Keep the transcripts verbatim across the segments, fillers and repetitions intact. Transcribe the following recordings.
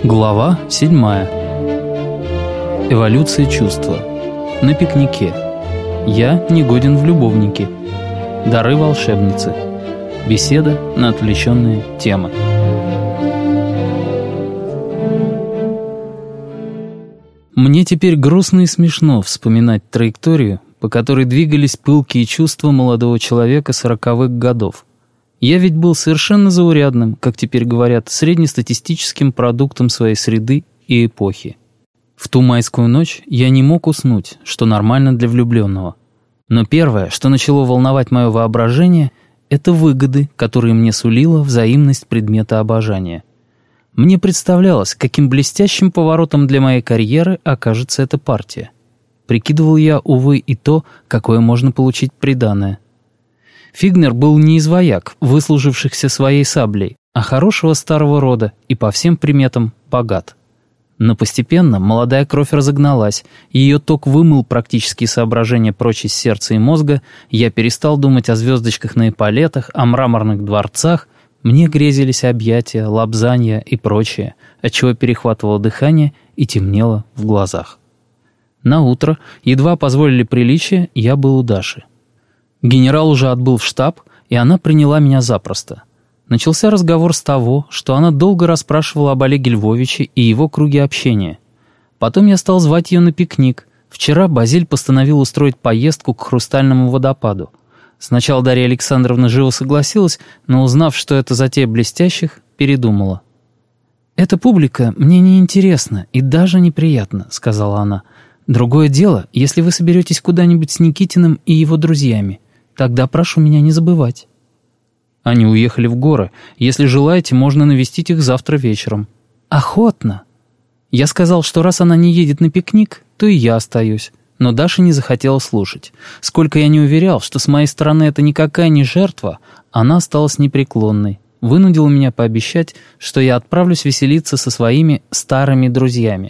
Глава седьмая. Эволюция чувства. На пикнике. Я не годен в любовнике. Дары волшебницы. Беседа на отвлеченные темы. Мне теперь грустно и смешно вспоминать траекторию, по которой двигались пылкие чувства молодого человека сороковых годов. Я ведь был совершенно заурядным, как теперь говорят, среднестатистическим продуктом своей среды и эпохи. В ту майскую ночь я не мог уснуть, что нормально для влюбленного. Но первое, что начало волновать мое воображение, это выгоды, которые мне сулила взаимность предмета обожания. Мне представлялось, каким блестящим поворотом для моей карьеры окажется эта партия. Прикидывал я, увы, и то, какое можно получить приданое. Фигнер был не из вояк, выслужившихся своей саблей, а хорошего старого рода и по всем приметам богат. Но постепенно молодая кровь разогналась, ее ток вымыл практические соображения прочь из сердца и мозга, я перестал думать о звездочках на эполетах, о мраморных дворцах, мне грезились объятия, лобзанья и прочее, отчего перехватывало дыхание и темнело в глазах. Наутро, едва позволили приличия, я был у Даши. Генерал уже отбыл в штаб, и она приняла меня запросто. Начался разговор с того, что она долго расспрашивала об Олеге Львовиче и его круге общения. Потом я стал звать ее на пикник. Вчера Базиль постановил устроить поездку к Хрустальному водопаду. Сначала Дарья Александровна живо согласилась, но, узнав, что это затея блестящих, передумала. «Эта публика мне не интересна и даже неприятна», — сказала она. «Другое дело, если вы соберетесь куда-нибудь с Никитиным и его друзьями. Тогда прошу меня не забывать». Они уехали в горы. Если желаете, можно навестить их завтра вечером. Охотно. Я сказал, что раз она не едет на пикник, то и я остаюсь. Но Даша не захотела слушать. Сколько я не уверял, что с моей стороны это никакая не жертва, она осталась непреклонной. Вынудила меня пообещать, что я отправлюсь веселиться со своими старыми друзьями.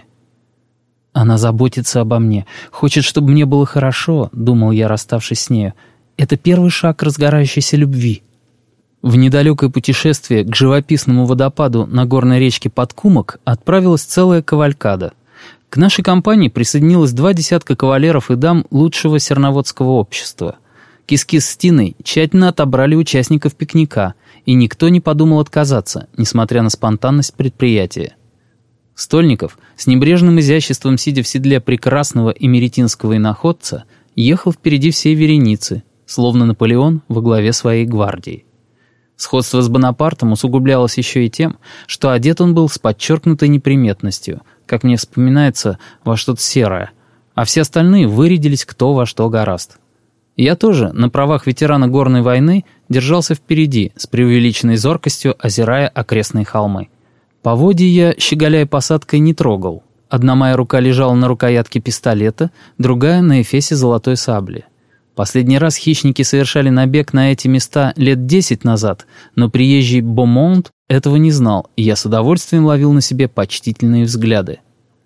Она заботится обо мне, хочет, чтобы мне было хорошо, думал я, расставшись с нею. Это первый шаг к разгорающейся любви. В недалекое путешествие к живописному водопаду на горной речке Подкумок отправилась целая кавалькада. К нашей компании присоединилось два десятка кавалеров и дам лучшего серноводского общества. Кис-Кис с Тиной тщательно отобрали участников пикника, и никто не подумал отказаться, несмотря на спонтанность предприятия. Стольников, с небрежным изяществом сидя в седле прекрасного эмеретинского иноходца, ехал впереди всей вереницы, словно Наполеон во главе своей гвардии. Сходство с Бонапартом усугублялось еще и тем, что одет он был с подчеркнутой неприметностью, как мне вспоминается, во что-то серое, а все остальные вырядились кто во что горазд. Я тоже, на правах ветерана горной войны, держался впереди, с преувеличенной зоркостью озирая окрестные холмы. Поводья я, щеголяя посадкой, не трогал. Одна моя рука лежала на рукоятке пистолета, другая — на эфесе золотой сабли. Последний раз хищники совершали набег на эти места лет десять назад, но приезжий Бомонт этого не знал, и я с удовольствием ловил на себе почтительные взгляды.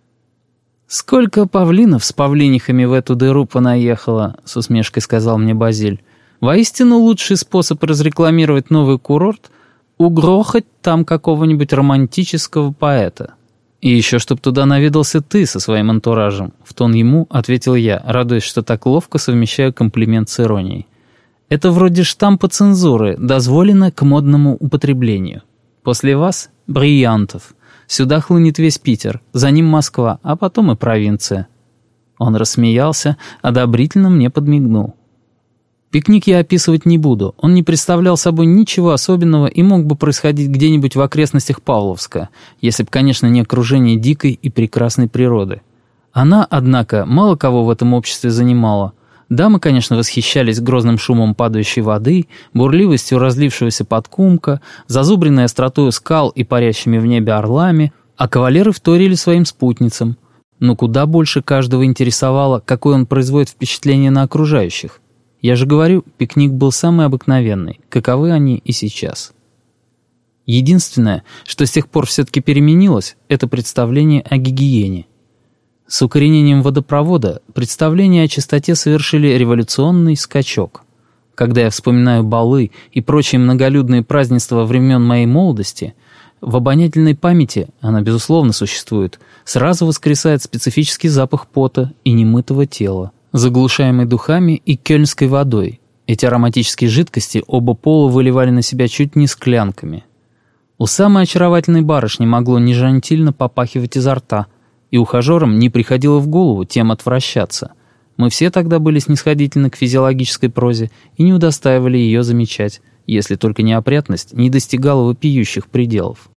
«Сколько павлинов с павлинихами в эту дыру понаехало», — с усмешкой сказал мне Базиль. «Воистину лучший способ разрекламировать новый курорт — угрохать там какого-нибудь романтического поэта». «И еще, чтоб туда наведался ты со своим антуражем», — в тон ему ответил я, радуясь, что так ловко совмещаю комплимент с иронией. «Это вроде штампа цензуры, дозволено к модному употреблению. После вас — бриллиантов. Сюда хлынет весь Питер, за ним Москва, а потом и провинция». Он рассмеялся, одобрительно мне подмигнул. Пикник я описывать не буду, он не представлял собой ничего особенного и мог бы происходить где-нибудь в окрестностях Павловска, если бы, конечно, не окружение дикой и прекрасной природы. Она, однако, мало кого в этом обществе занимала. Дамы, конечно, восхищались грозным шумом падающей воды, бурливостью разлившегося подкумка, зазубренной остротою скал и парящими в небе орлами, а кавалеры вторили своим спутницам. Но куда больше каждого интересовало, какое он производит впечатление на окружающих. Я же говорю, пикник был самый обыкновенный, каковы они и сейчас. Единственное, что с тех пор все-таки переменилось, это представление о гигиене. С укоренением водопровода представления о чистоте совершили революционный скачок. Когда я вспоминаю балы и прочие многолюдные празднества времен моей молодости, В обонятельной памяти, она безусловно существует, сразу воскресает специфический запах пота и немытого тела, заглушаемый духами и кёльнской водой. Эти ароматические жидкости оба пола выливали на себя чуть не склянками. У самой очаровательной барышни могло нежантильно попахивать изо рта, и ухажерам не приходило в голову тем отвращаться. Мы все тогда были снисходительны к физиологической прозе и не удостаивали ее замечать, если только неопрятность не достигала вопиющих пределов.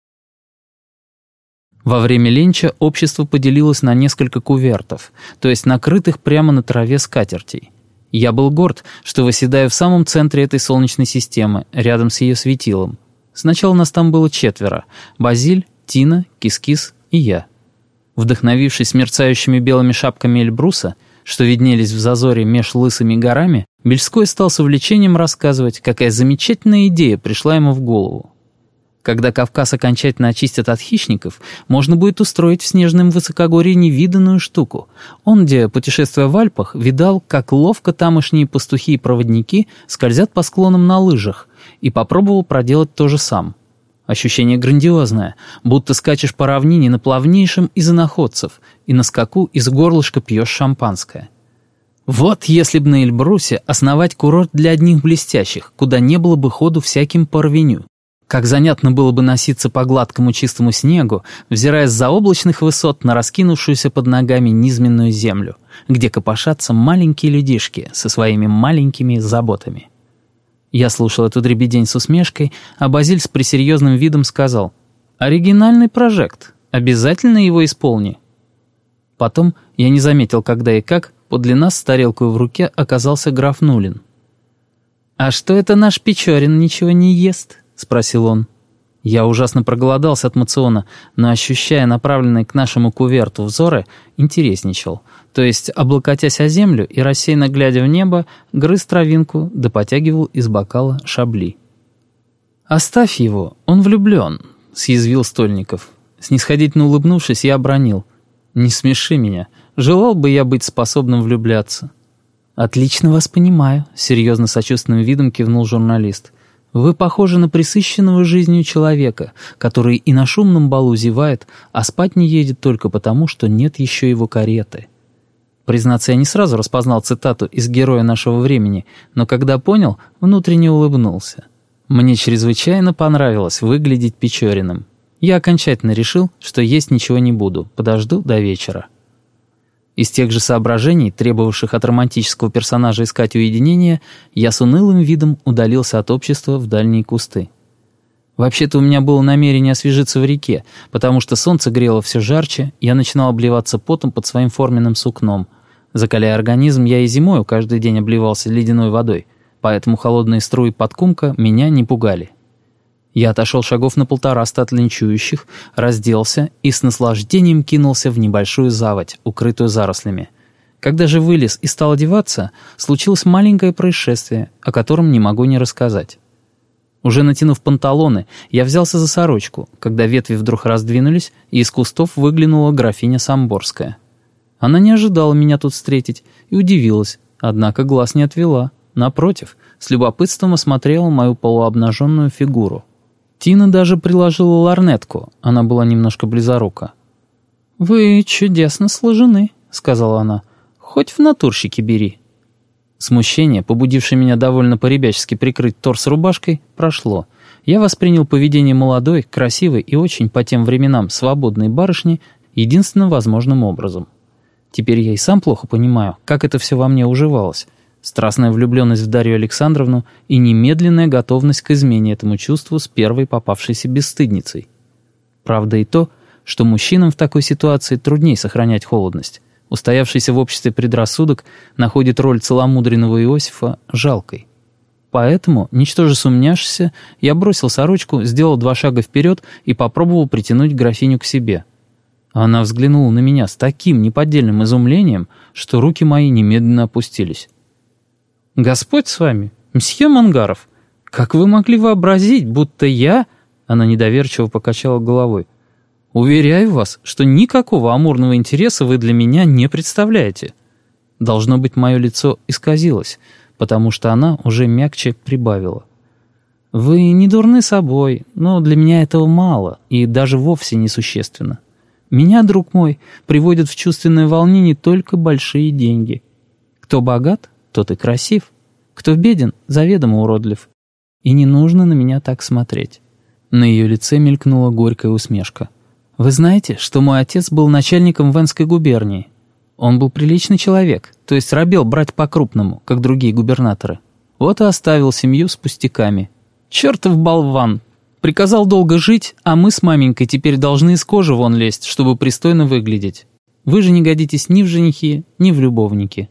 Во время ленча общество поделилось на несколько кувертов, то есть накрытых прямо на траве скатертей. Я был горд, что восседаю в самом центре этой солнечной системы, рядом с ее светилом. Сначала нас там было четверо — Базиль, Тина, Кис-Кис и я. Вдохновившись мерцающими белыми шапками Эльбруса, что виднелись в зазоре меж лысыми горами, Бельской стал с увлечением рассказывать, какая замечательная идея пришла ему в голову. Когда Кавказ окончательно очистят от хищников, можно будет устроить в снежном высокогорье невиданную штуку. Он, где, путешествуя в Альпах, видал, как ловко тамошние пастухи и проводники скользят по склонам на лыжах, и попробовал проделать то же сам. Ощущение грандиозное, будто скачешь по равнине на плавнейшем из иноходцев, и на скаку из горлышка пьешь шампанское. Вот если б на Эльбрусе основать курорт для одних блестящих, куда не было бы ходу всяким парвеню. Как занятно было бы носиться по гладкому чистому снегу, взирая с заоблачных высот на раскинувшуюся под ногами низменную землю, где копошатся маленькие людишки со своими маленькими заботами. Я слушал эту дребедень с усмешкой, а Базиль с пресерьезным видом сказал: «Оригинальный прожект, обязательно его исполни». Потом я не заметил, когда и как, подле нас с тарелкой в руке оказался граф Нулин. «А что это наш Печорин ничего не ест?» — спросил он. Я ужасно проголодался от мациона, но, ощущая направленные к нашему куверту взоры, интересничал. То есть, облокотясь о землю и рассеянно глядя в небо, грыз травинку да потягивал из бокала шабли. «Оставь его, он влюблен», — съязвил Стольников. Снисходительно улыбнувшись, я обронил: «Не смеши меня, желал бы я быть способным влюбляться». «Отлично вас понимаю», — серьезно сочувственным видом кивнул журналист. «Вы похожи на пресыщенного жизнью человека, который и на шумном балу зевает, а спать не едет только потому, что нет еще его кареты». Признаться, я не сразу распознал цитату из «Героя нашего времени», но когда понял, внутренне улыбнулся. Мне чрезвычайно понравилось выглядеть Печориным. Я окончательно решил, что есть ничего не буду, подожду до вечера. Из тех же соображений, требовавших от романтического персонажа искать уединение, я с унылым видом удалился от общества в дальние кусты. Вообще-то у меня было намерение освежиться в реке, потому что солнце грело все жарче, я начинал обливаться потом под своим форменным сукном. Закаляя организм, я и зимою каждый день обливался ледяной водой, поэтому холодные струи подкумка меня не пугали. Я отошел шагов на полтораста от линчующих, разделся и с наслаждением кинулся в небольшую заводь, укрытую зарослями. Когда же вылез и стал одеваться, случилось маленькое происшествие, о котором не могу не рассказать. Уже натянув панталоны, я взялся за сорочку, когда ветви вдруг раздвинулись, и из кустов выглянула графиня Самборская. Она не ожидала меня тут встретить и удивилась, однако глаз не отвела. Напротив, с любопытством осмотрела мою полуобнаженную фигуру. Тина даже приложила лорнетку, она была немножко близорука. «Вы чудесно сложены», — сказала она, — «хоть в натурщики бери». Смущение, побудившее меня довольно по-ребячески прикрыть торс рубашкой, прошло. Я воспринял поведение молодой, красивой и очень по тем временам свободной барышни единственным возможным образом. Теперь я и сам плохо понимаю, как это все во мне уживалось. Страстная влюбленность в Дарью Александровну и немедленная готовность к измене этому чувству с первой попавшейся бесстыдницей. Правда и то, что мужчинам в такой ситуации трудней сохранять холодность. Устоявшийся в обществе предрассудок находит роль целомудренного Иосифа жалкой. Поэтому, ничтоже сумняшися, я бросил сорочку, сделал два шага вперед и попробовал притянуть графиню к себе. Она взглянула на меня с таким неподдельным изумлением, что руки мои немедленно опустились. «Господь с вами, мсье Мангаров, как вы могли вообразить, будто я...» Она недоверчиво покачала головой. «Уверяю вас, что никакого амурного интереса вы для меня не представляете». Должно быть, мое лицо исказилось, потому что она уже мягче прибавила. Вы не дурны собой, но для меня этого мало и даже вовсе несущественно. Меня, друг мой, приводят в чувственное волнение только большие деньги. Кто богат, тот и красив. Кто беден, заведомо уродлив. И не нужно на меня так смотреть». На ее лице мелькнула горькая усмешка. «Вы знаете, что мой отец был начальником Венской губернии? Он был приличный человек, то есть робел брать по-крупному, как другие губернаторы. Вот и оставил семью с пустяками. Чертов болван! Приказал долго жить, а мы с маменькой теперь должны из кожи вон лезть, чтобы пристойно выглядеть. Вы же не годитесь ни в женихи, ни в любовники».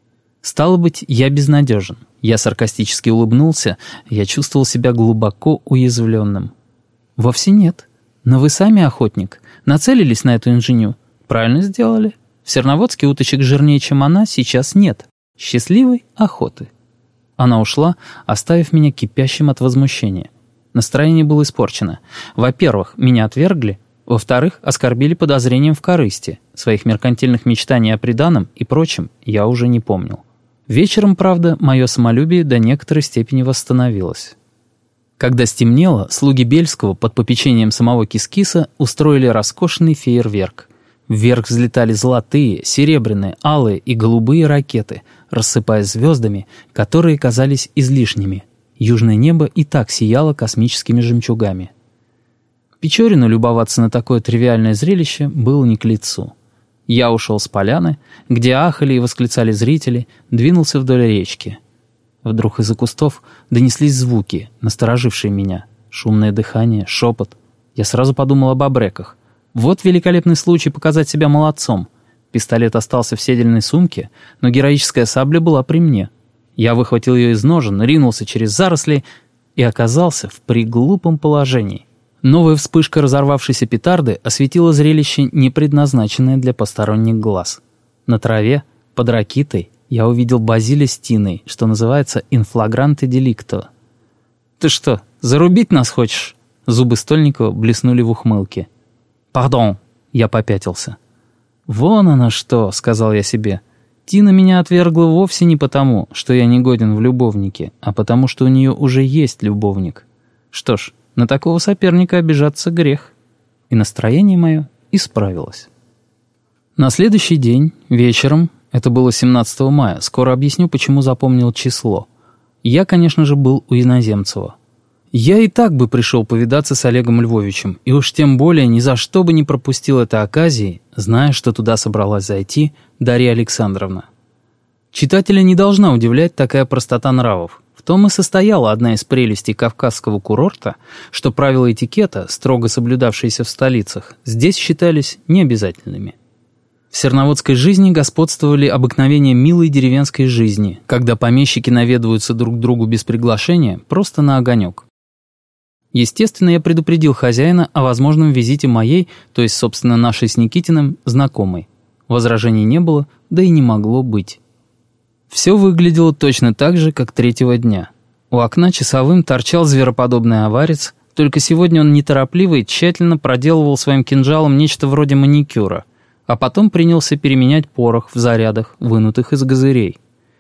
Стало быть, я безнадежен. Я саркастически улыбнулся, я чувствовал себя глубоко уязвленным. «Вовсе нет. Но вы сами охотник. Нацелились на эту инженю. Правильно сделали. В Серноводске уточек жирнее, чем она, сейчас нет. Счастливой охоты». Она ушла, оставив меня кипящим от возмущения. Настроение было испорчено. Во-первых, меня отвергли. Во-вторых, оскорбили подозрением в корысти. Своих меркантильных мечтаний о приданом и прочем я уже не помнил. Вечером, правда, мое самолюбие до некоторой степени восстановилось. Когда стемнело, слуги Бельского под попечением самого Кис-Киса устроили роскошный фейерверк. Вверх взлетали золотые, серебряные, алые и голубые ракеты, рассыпаясь звездами, которые казались излишними. Южное небо и так сияло космическими жемчугами. Печорину любоваться на такое тривиальное зрелище было не к лицу. Я ушел с поляны, где ахали и восклицали зрители, двинулся вдоль речки. Вдруг из-за кустов донеслись звуки, насторожившие меня. Шумное дыхание, шепот. Я сразу подумал об абреках. Вот великолепный случай показать себя молодцом. Пистолет остался в седельной сумке, но героическая сабля была при мне. Я выхватил ее из ножен, ринулся через заросли и оказался в приглупом положении. Новая вспышка разорвавшейся петарды осветила зрелище, не предназначенное для посторонних глаз. На траве, под ракитой, я увидел Базиля с Тиной, что называется «in flagrante delicto». «Ты что, зарубить нас хочешь?» Зубы Стольникова блеснули в ухмылке. «Пардон», я попятился. «Вон оно что», — сказал я себе. «Тина меня отвергла вовсе не потому, что я не годен в любовнике, а потому, что у нее уже есть любовник. Что ж, на такого соперника обижаться грех». И настроение мое исправилось. На следующий день, вечером, это было семнадцатого мая, скоро объясню, почему запомнил число, я, конечно же, был у Иноземцева. Я и так бы пришел повидаться с Олегом Львовичем, и уж тем более ни за что бы не пропустил этой оказии, зная, что туда собралась зайти Дарья Александровна. Читателя не должна удивлять такая простота нравов. В том и состояла одна из прелестей кавказского курорта, что правила этикета, строго соблюдавшиеся в столицах, здесь считались необязательными. В серноводской жизни господствовали обыкновения милой деревенской жизни, когда помещики наведываются друг к другу без приглашения, просто на огонек. Естественно, я предупредил хозяина о возможном визите моей, то есть, собственно, нашей с Никитиным, знакомой. Возражений не было, да и не могло быть. Все выглядело точно так же, как третьего дня. У окна часовым торчал звероподобный аварец, только сегодня он неторопливо и тщательно проделывал своим кинжалом нечто вроде маникюра, а потом принялся переменять порох в зарядах, вынутых из газырей.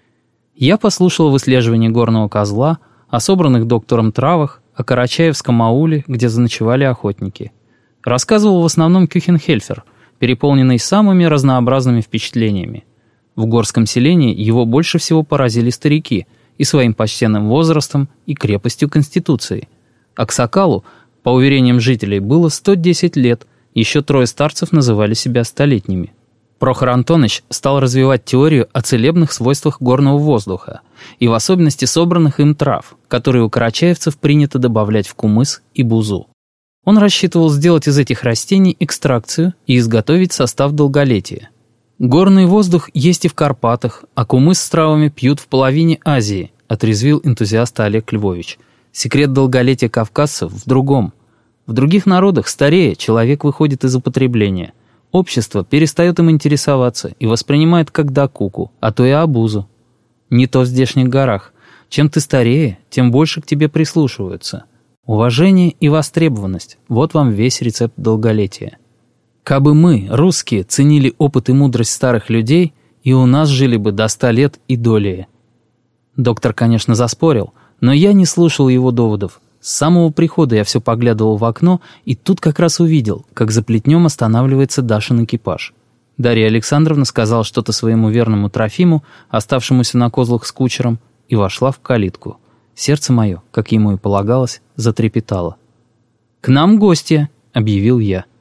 Я послушал выслеживание горного козла, о собранных доктором травах, о Карачаевском ауле, где заночевали охотники. Рассказывал в основном Кюхенхельфер, переполненный самыми разнообразными впечатлениями. В горском селении его больше всего поразили старики и своим почтенным возрастом, и крепостью конституции. Аксакалу, по уверениям жителей, было сто десять лет, еще трое старцев называли себя столетними. Прохор Антоныч стал развивать теорию о целебных свойствах горного воздуха и в особенности собранных им трав, которые у карачаевцев принято добавлять в кумыс и бузу. Он рассчитывал сделать из этих растений экстракцию и изготовить состав долголетия. Горный воздух есть и в Карпатах, а кумыс с травами пьют в половине Азии, отрезвил энтузиаста Олег Львович. Секрет долголетия кавказцев в другом. В других народах, старея, человек выходит из употребления. Общество перестает им интересоваться и воспринимает как докуку, а то и обузу. Не то в здешних горах. Чем ты старее, тем больше к тебе прислушиваются. Уважение и востребованность – вот вам весь рецепт долголетия. Кабы мы, русские, ценили опыт и мудрость старых людей, и у нас жили бы до ста лет и долее. Доктор, конечно, заспорил, но я не слушал его доводов. С самого прихода я все поглядывал в окно, и тут как раз увидел, как за плетнем останавливается Дашин экипаж. Дарья Александровна сказала что-то своему верному Трофиму, оставшемуся на козлах с кучером, и вошла в калитку. Сердце мое, как ему и полагалось, затрепетало. «К нам гостья», — объявил я.